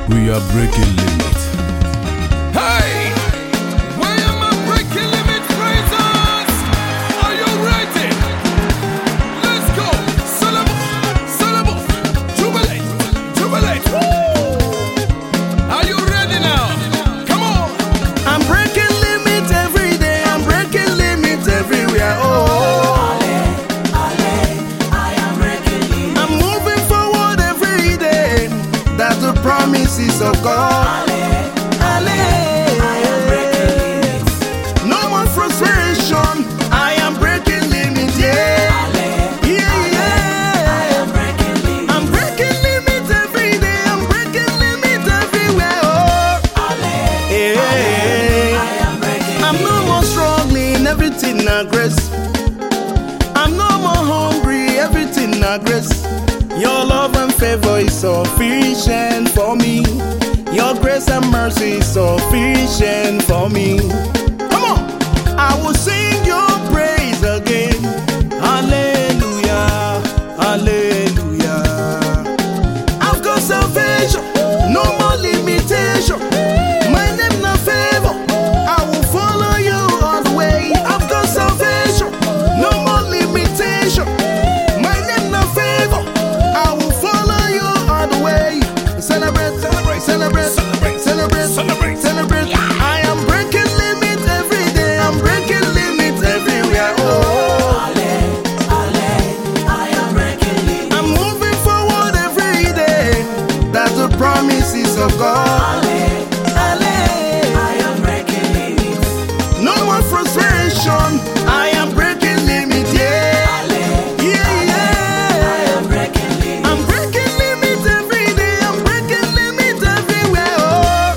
We are breaking limits. Hey! Why am I breaking limit phrases? Are you ready? Let's go! Syllable, jubilate, jubilate. Woo! Are you ready now? Come on! I'm breaking limits every day. I'm breaking limits everywhere. Oh, I am breaking limits. I'm moving forward every day. That's the promises of God. I am breaking limits. No more frustration. I am breaking limits. Yeah. I am breaking limits. I'm breaking limits every day. I'm breaking limits everywhere. Oh, yeah. I am breaking I'm no more struggling. Everything na grace. I'm no more hungry. Everything na grace. Your love and favor is sufficient for me. Your grace and mercy is sufficient for me. Come on, I will sing your praise again. Hallelujah, hallelujah. I've got salvation, no more limitation. My name na favor, I will follow you all the way. I've got salvation, no more limitation. My name na favor, I will follow you all the way. Celebrate, celebrate, celebrate, celebrate, celebrate, celebrate, celebrate. I am breaking limits every day. I'm breaking limits everywhere. Oh, I am breaking limits. I'm moving forward every day. That's the promises of God. I am breaking limits. No more frustration. I am breaking limits. Yeah, yeah, I yeah. am breaking limits. I'm breaking limits every day. I'm breaking limits everywhere. Oh,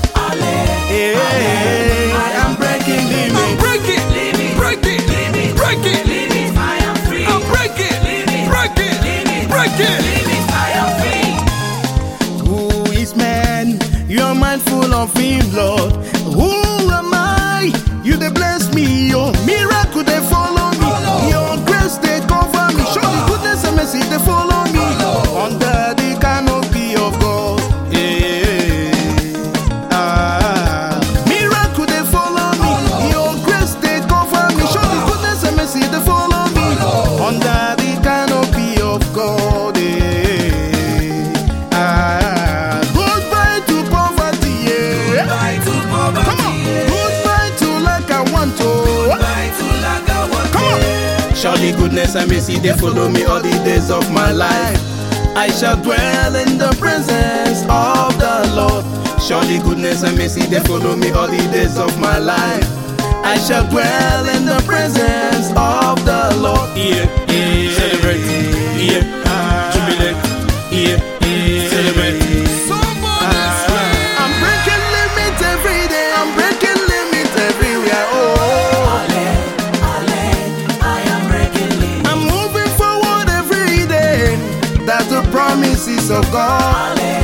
yeah. I'm breaking limits. Break it! Break it! Break it! Limits. I am free. I'll break it! Break it! Break it! Limits. I am free. Who is man? You are mindful of him, Lord. Who am I? You they bless me. Your miracle they follow me. Your grace they cover me. Show the goodness and mercy they follow me. Under the canopy of God. Yeah. Miracle they follow me. Your grace they cover me. Show the goodness and mercy they follow me. Under the canopy of God. Goodbye to poverty. Yeah. Goodbye to Come poverty. on. Goodbye to like I want to. Goodbye to lack of what. Come on. Surely goodness and mercy they follow me all the days of my life. I shall dwell in the presence of the Lord. Surely goodness and mercy they follow me all the days of my life. I shall dwell in the presence of the Lord. Yeah, yeah. Celebrate. Yeah. Jubilate. Yeah. Celebrate. Somebody say, I'm breaking limits every day. I'm breaking limits everywhere. Oh, I am breaking limits. I'm moving forward every day. That's the promises of God.